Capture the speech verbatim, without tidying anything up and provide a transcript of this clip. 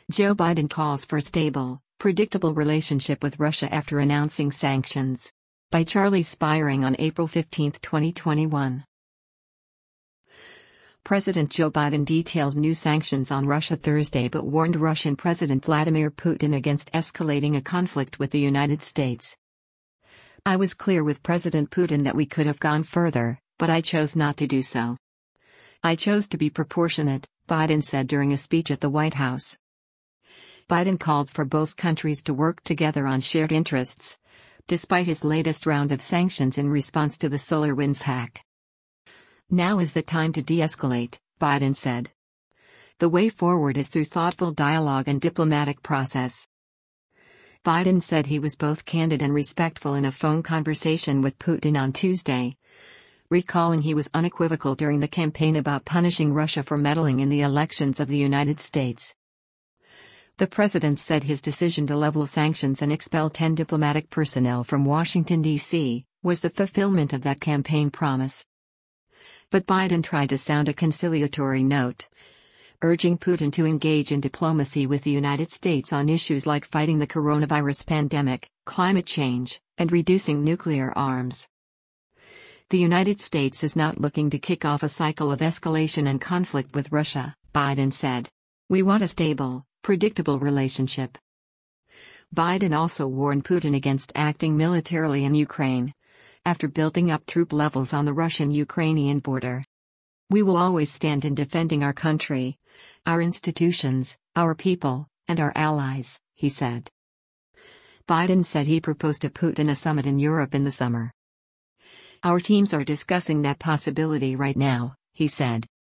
Joe Biden calls for stable, predictable relationship with Russia after announcing sanctions. By Charlie Spiring on April fifteenth, twenty twenty-one. President Joe Biden detailed new sanctions on Russia Thursday but warned Russian President Vladimir Putin against escalating a conflict with the United States. "I was clear with President Putin that we could have gone further, but I chose not to do so. I chose to be proportionate," Biden said during a speech at the White House. Biden called for both countries to work together on shared interests, despite his latest round of sanctions in response to the SolarWinds hack. "Now is the time to de-escalate," Biden said. "The way forward is through thoughtful dialogue and diplomatic process." Biden said he was both candid and respectful in a phone conversation with Putin on Tuesday, recalling he was unequivocal during the campaign about punishing Russia for meddling in the elections of the United States. The president said his decision to level sanctions and expel ten diplomatic personnel from Washington, D C, was the fulfillment of that campaign promise. But Biden tried to sound a conciliatory note, urging Putin to engage in diplomacy with the United States on issues like fighting the coronavirus pandemic, climate change, and reducing nuclear arms. "The United States is not looking to kick off a cycle of escalation and conflict with Russia," Biden said. "We want a stable, predictable relationship." Biden also warned Putin against acting militarily in Ukraine, after building up troop levels on the Russian-Ukrainian border. "We will always stand in defending our country, our institutions, our people, and our allies," he said. Biden said he proposed to Putin a summit in Europe in the summer. "Our teams are discussing that possibility right now," he said.